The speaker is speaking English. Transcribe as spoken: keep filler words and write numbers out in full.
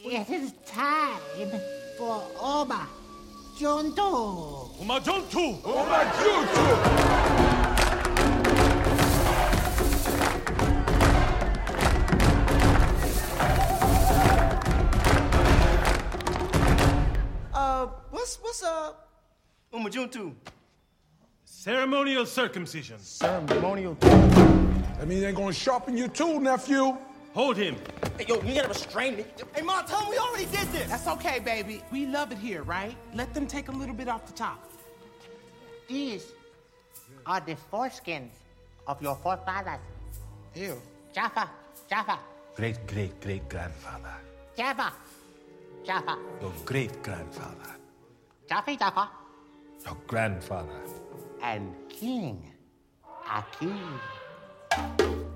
It is time for Oma Junto. Oma Junto! Oma Junto! Uh, what's, what's, uh, Oma Junto? Ceremonial circumcision. Ceremonial. That means they're gonna sharpen your tool, nephew. Hold him. Hey, yo, you gotta restrain me. Hey, Mom, tell him we already did this. That's okay, baby. We love it here, right? Let them take a little bit off the top. These are the foreskins of your forefathers. Ew. Jaffa, Jaffa, Great, great, great grandfather. Jaffa, Jaffa, Your great grandfather. Jaffa, Jaffa, Your grandfather. and King Akeem.